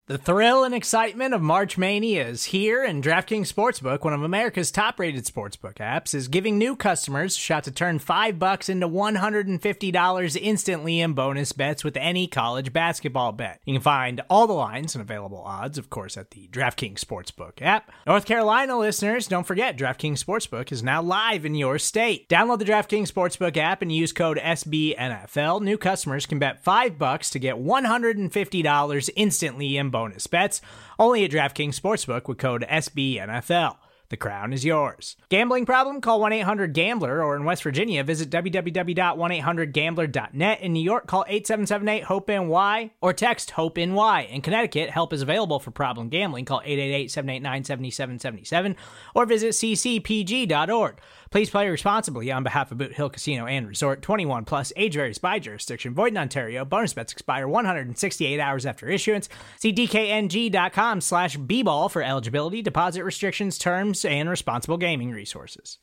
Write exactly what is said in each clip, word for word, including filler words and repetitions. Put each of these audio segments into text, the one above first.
The thrill and excitement of March Mania is here, and DraftKings Sportsbook, one of America's top-rated sportsbook apps, is giving new customers a shot to turn five bucks into one hundred fifty dollars instantly in bonus bets with any college basketball bet. You can find all the lines and available odds, of course, at the DraftKings Sportsbook app. North Carolina listeners, don't forget, DraftKings Sportsbook is now live in your state. Download the DraftKings Sportsbook app and use code S B N F L. New customers can bet five bucks to get one hundred fifty dollars instantly in bonus bets, only at DraftKings Sportsbook with code S B N F L. The crown is yours. Gambling problem? Call one eight hundred gambler, or in West Virginia, visit w w w dot one eight hundred gambler dot net. In New York, call eight seven seven eight hope N Y or text HOPE-NY. In Connecticut, help is available for problem gambling. Call eight eight eight, seven eight nine, seven seven seven seven or visit c c p g dot org. Please play responsibly on behalf of Boot Hill Casino and Resort. twenty-one plus, age varies by jurisdiction. Void in Ontario. Bonus bets expire one hundred sixty-eight hours after issuance. See d k n g dot com slash b ball for eligibility, deposit restrictions, terms, and responsible gaming resources.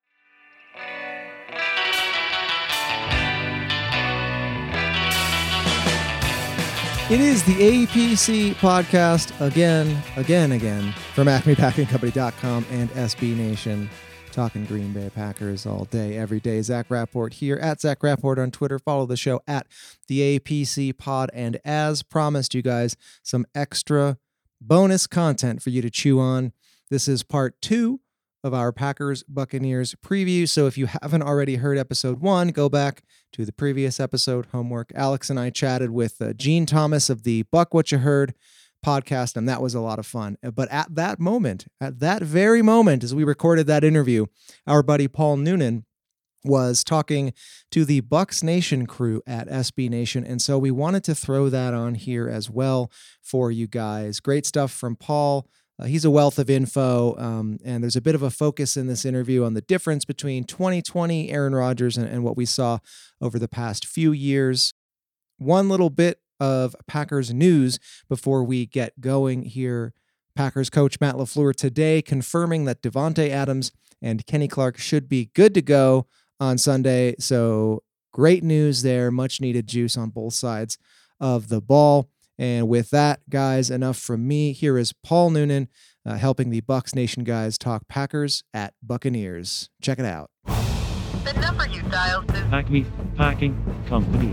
It is the A P C podcast again, again, again from acme packing company dot com and S B Nation. Talking Green Bay Packers all day, every day. Zach Rapport here at Zach Rapport on Twitter. Follow the show at the A P C Pod. And as promised, you guys, some extra bonus content for you to chew on. This is part two of our Packers Buccaneers preview. So if you haven't already heard episode one, go back to the previous episode. Homework. Alex and I chatted with uh, Gene Thomas of the Buck What You Heard podcast, and that was a lot of fun. But at that moment, at that very moment, as we recorded that interview, our buddy Paul Noonan was talking to the Bucks Nation crew at S B Nation, and so we wanted to throw that on here as well for you guys. Great stuff from Paul. Uh, he's a wealth of info, um, and there's a bit of a focus in this interview on the difference between twenty twenty Aaron Rodgers and, and what we saw over the past few years. One little bit of Packers news before we get going here. Packers coach Matt LaFleur today confirming that Devontae Adams and Kenny Clark should be good to go on Sunday. So great news there. Much needed juice on both sides of the ball. And with that, guys, enough from me. Here is Paul Noonan uh, helping the Bucks Nation guys talk Packers at Buccaneers. Check it out. The number you dialed is Acme Packing Company.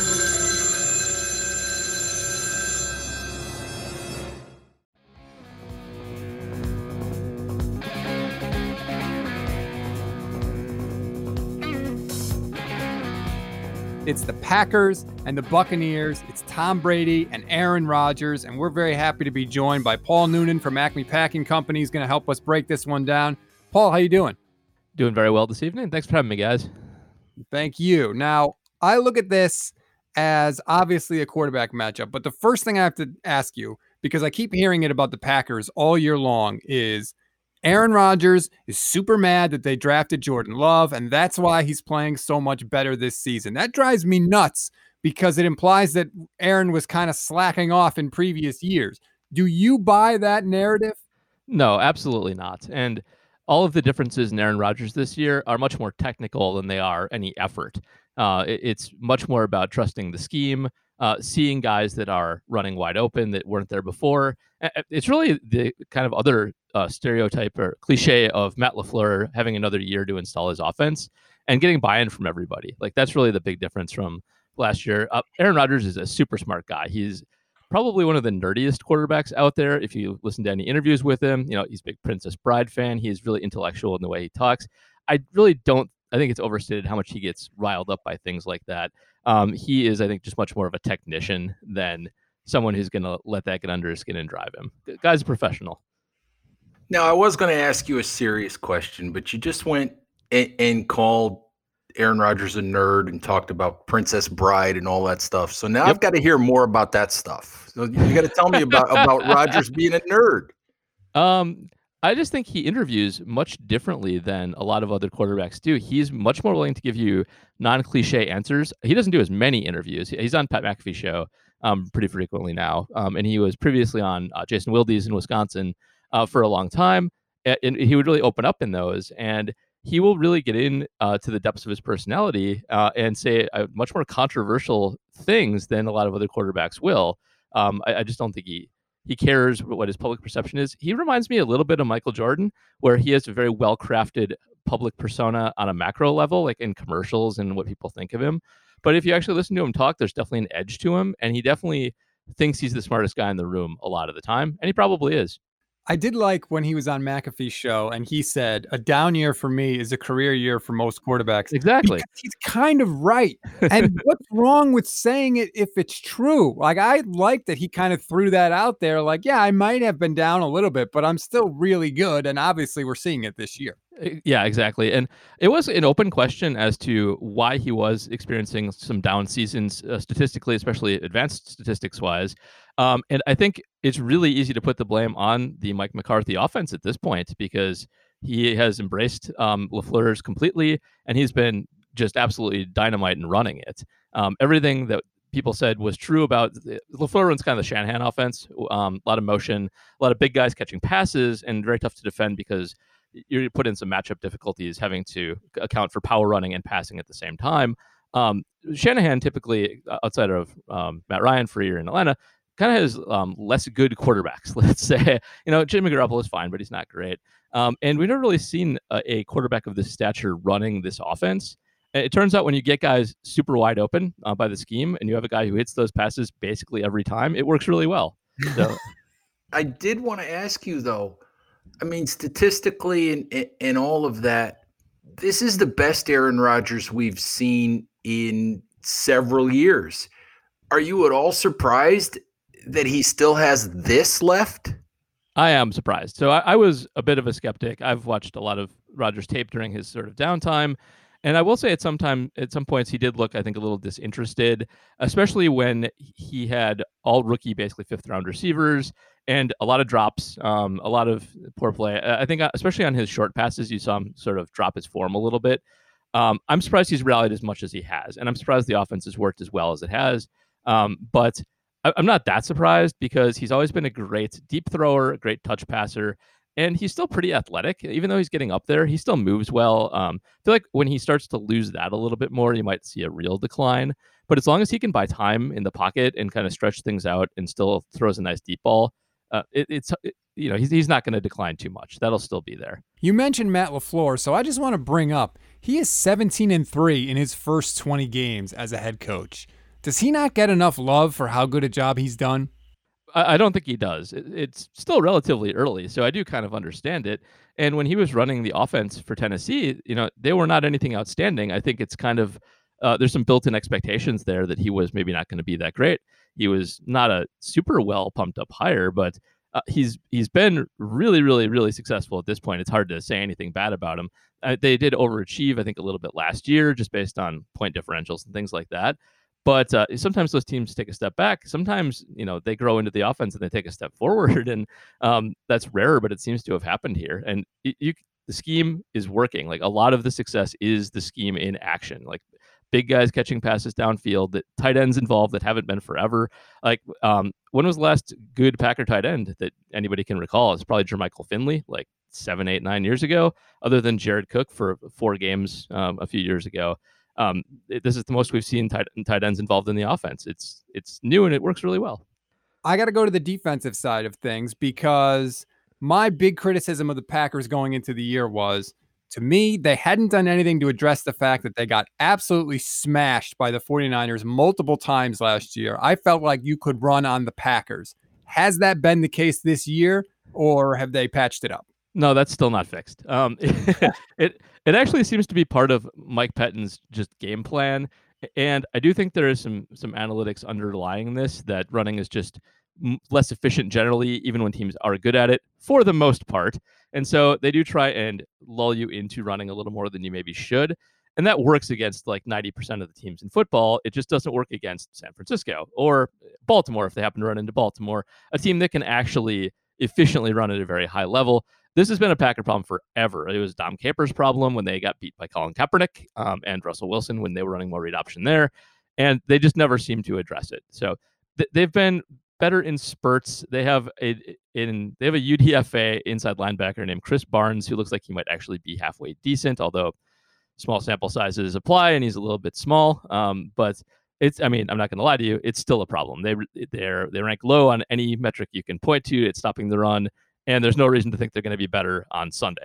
It's the Packers and the Buccaneers. It's Tom Brady and Aaron Rodgers, and we're very happy to be joined by Paul Noonan from Acme Packing Company. He's going to help us break this one down. Paul, how you doing? Doing very well this evening. Thanks for having me, guys. Thank you. Now, I look at this as obviously a quarterback matchup, but the first thing I have to ask you, because I keep hearing it about the Packers all year long, is Aaron Rodgers is super mad that they drafted Jordan Love, and that's why he's playing so much better this season. That drives me nuts because it implies that Aaron was kind of slacking off in previous years. Do you buy that narrative? No, absolutely not. And all of the differences in Aaron Rodgers this year are much more technical than they are any effort. Uh, it, it's much more about trusting the scheme, uh, seeing guys that are running wide open that weren't there before. It's really the kind of other uh, stereotype or cliche of Matt LaFleur having another year to install his offense and getting buy-in from everybody. Like, that's really the big difference from last year. Uh, Aaron Rodgers is a super smart guy. He's probably one of the nerdiest quarterbacks out there. If you listen to any interviews with him, you know, he's a big Princess Bride fan. He's really intellectual in the way he talks. I really don't, I think it's overstated how much he gets riled up by things like that. Um, he is, I think, just much more of a technician than someone who's going to let that get under his skin and drive him. The guy's a professional. Now, I was going to ask you a serious question, but you just went and, and called Aaron Rodgers a nerd and talked about Princess Bride and all that stuff. So now yep. I've got to hear more about that stuff. So you got to tell me about, about Rodgers being a nerd. Um, I just think he interviews much differently than a lot of other quarterbacks do. He's much more willing to give you non-cliche answers. He doesn't do as many interviews. He's on Pat McAfee's show um, pretty frequently now. Um, and he was previously on uh, Jason Wilde's in Wisconsin uh, for a long time. And he would really open up in those. And he will really get in uh, to the depths of his personality uh, and say uh, much more controversial things than a lot of other quarterbacks will. Um, I, I just don't think he he cares what his public perception is. He reminds me a little bit of Michael Jordan, where he has a very well-crafted public persona on a macro level, like in commercials and what people think of him. But if you actually listen to him talk, there's definitely an edge to him, and he definitely thinks he's the smartest guy in the room a lot of the time, and he probably is. I did like when he was on McAfee's show and he said, a down year for me is a career year for most quarterbacks. Exactly. Because he's kind of right. And what's wrong with saying it if it's true? Like, I like that he kind of threw that out there. Like, yeah, I might have been down a little bit, but I'm still really good. And obviously we're seeing it this year. Yeah, exactly. And it was an open question as to why he was experiencing some down seasons uh, statistically, especially advanced statistics wise. Um, and I think it's really easy to put the blame on the Mike McCarthy offense at this point, because he has embraced um, LaFleur's completely, and he's been just absolutely dynamite in running it. Um, everything that people said was true about LaFleur runs kind of the Shanahan offense, um, a lot of motion, a lot of big guys catching passes, and very tough to defend because you put in some matchup difficulties having to account for power running and passing at the same time. Um, Shanahan typically, outside of um, Matt Ryan for a year in Atlanta, kind of has um, less good quarterbacks, let's say. You know, Jimmy Garoppolo is fine, but he's not great. Um, and we've never really seen a, a quarterback of this stature running this offense. It turns out when you get guys super wide open uh, by the scheme, and you have a guy who hits those passes basically every time, it works really well. So, I did want to ask you, though, I mean, statistically and, and all of that, this is the best Aaron Rodgers we've seen in several years. Are you at all surprised that he still has this left? I am surprised. So I, I was a bit of a skeptic. I've watched a lot of Rodgers tape during his sort of downtime. And I will say at some time, at some points, he did look, I think, a little disinterested, especially when he had all rookie, basically fifth round receivers and a lot of drops, um, a lot of poor play. I think especially on his short passes, you saw him sort of drop his form a little bit. Um, I'm surprised he's rallied as much as he has, and I'm surprised the offense has worked as well as it has. Um, but I, I'm not that surprised because he's always been a great deep thrower, a great touch passer. And he's still pretty athletic. Even though he's getting up there, he still moves well. Um, I feel like when he starts to lose that a little bit more, you might see a real decline. But as long as he can buy time in the pocket and kind of stretch things out and still throws a nice deep ball, uh, it, it's it, you know he's he's not going to decline too much. That'll still be there. You mentioned Matt LaFleur, so I just want to bring up he is seventeen and three in his first twenty games as a head coach. Does he not get enough love for how good a job he's done? I don't think he does. It's still relatively early, so I do kind of understand it. And when he was running the offense for Tennessee, you know, they were not anything outstanding. I think it's kind of uh, there's some built-in expectations there that he was maybe not going to be that great. He was not a super well pumped up hire, but uh, he's he's been really, really, really successful at this point. It's hard to say anything bad about him. Uh, they did overachieve, I think, a little bit last year, just based on point differentials and things like that. But uh, sometimes those teams take a step back. Sometimes, you know, they grow into the offense and they take a step forward, and um, that's rare, but it seems to have happened here. And it, you, the scheme is working. Like a lot of the success is the scheme in action. Like big guys catching passes downfield, that tight ends involved that haven't been forever. Like um, when was the last good Packer tight end that anybody can recall? It's probably Jermichael Finley, like seven, eight, nine years ago, other than Jared Cook for four games um, a few years ago. Um, it, this is the most we've seen tight, tight ends involved in the offense. It's it's new and it works really well. I got to go to the defensive side of things because my big criticism of the Packers going into the year was, to me, they hadn't done anything to address the fact that they got absolutely smashed by the 49ers multiple times last year. I felt like you could run on the Packers. Has that been the case this year, or have they patched it up? No, that's still not fixed. Um, it, it it actually seems to be part of Mike Pettine's just game plan, and I do think there is some some analytics underlying this, that running is just m- less efficient generally, even when teams are good at it for the most part. And so they do try and lull you into running a little more than you maybe should, and that works against like ninety percent of the teams in football. It just doesn't work against San Francisco or Baltimore if they happen to run into Baltimore, a team that can actually efficiently run at a very high level. This has been a Packer problem forever. It was Dom Capers' problem when they got beat by Colin Kaepernick um, and Russell Wilson when they were running more read option there, and they just never seem to address it. So th- they've been better in spurts. They have a in they have a U D F A inside linebacker named Chris Barnes, who looks like he might actually be halfway decent, although small sample sizes apply and he's a little bit small. Um, but it's, I mean, I'm not going to lie to you, it's still a problem. They they're they rank low on any metric you can point to. It's stopping the run, and there's no reason to think they're going to be better on Sunday.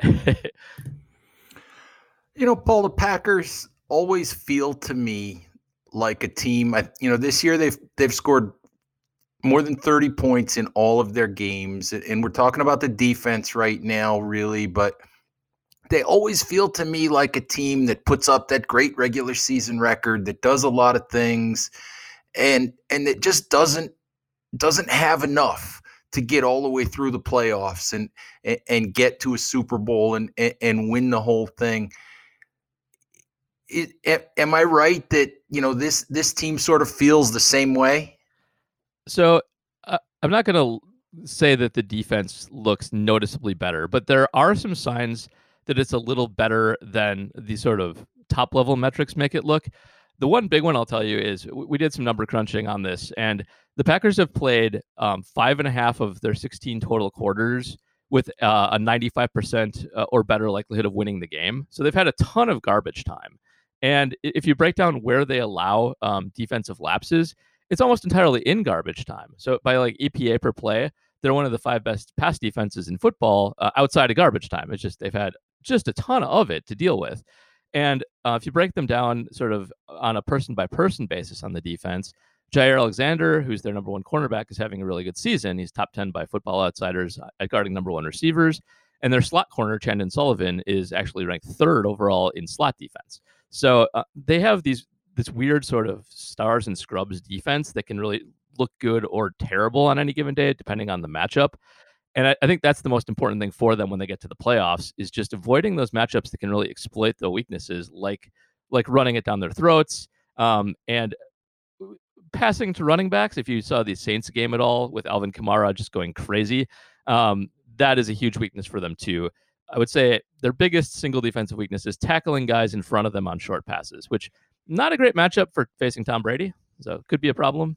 You know, Paul, the Packers always feel to me like a team. I, you know, this year they've they've scored more than thirty points in all of their games, and we're talking about the defense right now, really, but they always feel to me like a team that puts up that great regular season record, that does a lot of things, and and it just doesn't doesn't have enough to get all the way through the playoffs and and, and get to a Super Bowl and, and and win the whole thing. It, am I right that, you know, this this team sort of feels the same way? So uh, I'm not going to say that the defense looks noticeably better, but there are some signs that it's a little better than the sort of top level metrics make it look. The one big one I'll tell you is we did some number crunching on this, and the Packers have played um, five and a half of their sixteen total quarters with uh, a ninety-five percent uh, or better likelihood of winning the game. So they've had a ton of garbage time. And if you break down where they allow um, defensive lapses, it's almost entirely in garbage time. So by like E P A per play, they're one of the five best pass defenses in football uh, outside of garbage time. It's just they've had just a ton of it to deal with. And uh, if you break them down sort of on a person-by-person basis on the defense, Jair Alexander, who's their number one cornerback, is having a really good season. He's top ten by Football Outsiders at guarding number one receivers. And their slot corner, Chandon Sullivan, is actually ranked third overall in slot defense. So uh, they have these this weird sort of stars and scrubs defense that can really look good or terrible on any given day, depending on the matchup. And I, I think that's the most important thing for them when they get to the playoffs, is just avoiding those matchups that can really exploit the weaknesses, like like running it down their throats um, and passing to running backs. If you saw the Saints game at all with Alvin Kamara just going crazy, um, that is a huge weakness for them too. I would say their biggest single defensive weakness is tackling guys in front of them on short passes, which not a great matchup for facing Tom Brady. So it could be a problem.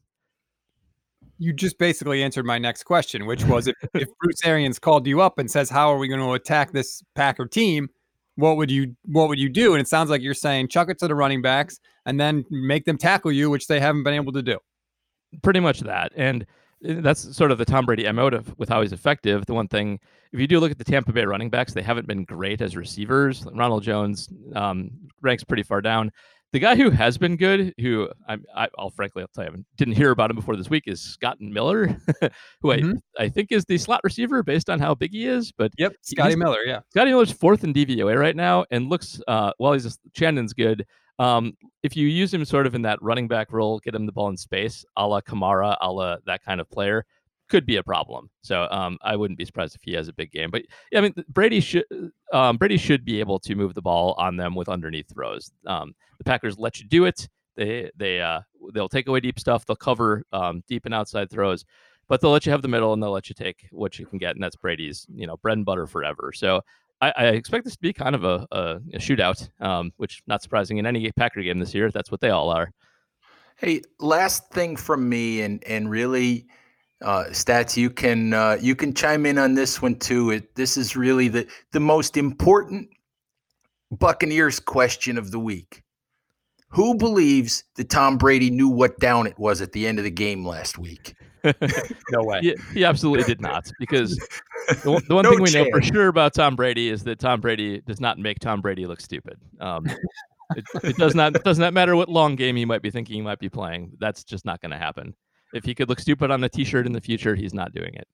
You just basically answered my next question, which was if, if Bruce Arians called you up and says, how are we going to attack this Packer team? What would you what would you do? And it sounds like you're saying chuck it to the running backs and then make them tackle you, which they haven't been able to do. Pretty much that. And that's sort of the Tom Brady emotive with how he's effective. The one thing, if you do look at the Tampa Bay running backs, they haven't been great as receivers. Ronald Jones um, ranks pretty far down. The guy who has been good, who I, I, I'll frankly, I'll tell you, I didn't hear about him before this week, is Scott Miller, who mm-hmm. I, I think is the slot receiver based on how big he is. But yep, Scotty Miller, yeah. Scotty Miller's fourth in D V O A right now, and looks, uh, while he's a, Chandon's good, um, if you use him sort of in that running back role, get him the ball in space, a la Kamara, a la that kind of player, could be a problem. So um, I wouldn't be surprised if he has a big game. But yeah, I mean, Brady should um, Brady should be able to move the ball on them with underneath throws. Um, the Packers let you do it. They they uh, they'll take away deep stuff. They'll cover um, deep and outside throws, but they'll let you have the middle and they'll let you take what you can get, and that's Brady's you know bread and butter forever. So I, I expect this to be kind of a, a, a shootout, um, which not surprising in any Packer game this year. That's what they all are. Hey, last thing from me, and and really. Uh, Stats, you can uh, you can chime in on this one too. It, this is really the the most important Buccaneers question of the week. Who believes that Tom Brady knew what down it was at the end of the game last week? No way. He, he absolutely did not, because the, the one no thing we chance. know for sure about Tom Brady is that Tom Brady does not make Tom Brady look stupid. Um, it, it does not it does not matter what long game he might be thinking he might be playing. That's just not going to happen. If he could look stupid on a T-shirt in the future, he's not doing it.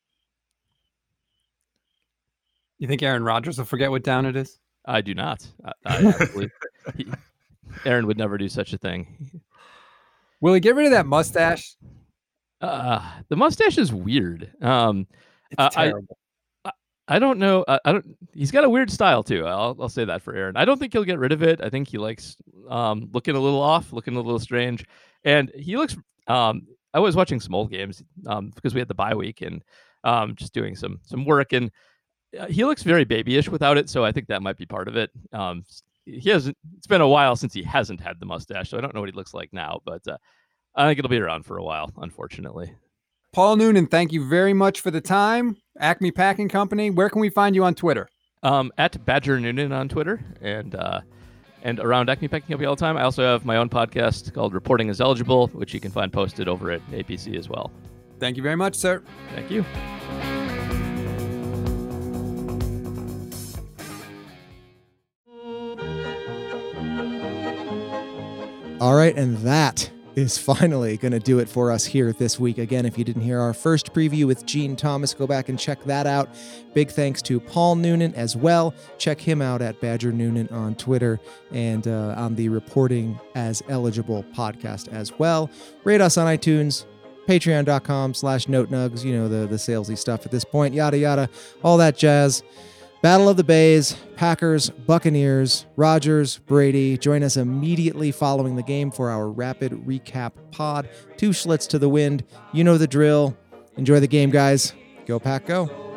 You think Aaron Rodgers will forget what down it is? I do not. I, I absolutely. He, Aaron would never do such a thing. Will he get rid of that mustache? Uh, the mustache is weird. Um, it's uh, terrible. I, I don't know. I, I don't. He's got a weird style too. I'll I'll say that for Aaron. I don't think he'll get rid of it. I think he likes um, looking a little off, looking a little strange, and he looks. Um, I was watching some old games um, because we had the bye week and um, just doing some some work, and he looks very babyish without it. So I think that might be part of it. Um, he hasn't. It's been a while since he hasn't had the mustache, so I don't know what he looks like now. But uh, I think it'll be around for a while, unfortunately. Paul Noonan, thank you very much for the time. Acme Packing Company. Where can we find you on Twitter? Um, at Badger Noonan on Twitter, and uh, and around Acme Packing Company all the time. I also have my own podcast called Reporting is Eligible, which you can find posted over at A P C as well. Thank you very much, sir. Thank you. All right, and that is finally going to do it for us here this week. Again, if you didn't hear our first preview with Gene Thomas, go back and check that out. Big thanks to Paul Noonan as well. Check him out at Badger Noonan on Twitter and uh, on the Reporting as Eligible podcast as well. Rate us on iTunes, patreon.com slash notenugs, you know, the, the salesy stuff at this point, yada, yada, all that jazz. Battle of the Bays, Packers, Buccaneers, Rodgers, Brady. Join us immediately following the game for our rapid recap pod. Two Schlitz to the wind. You know the drill. Enjoy the game, guys. Go Pack, go.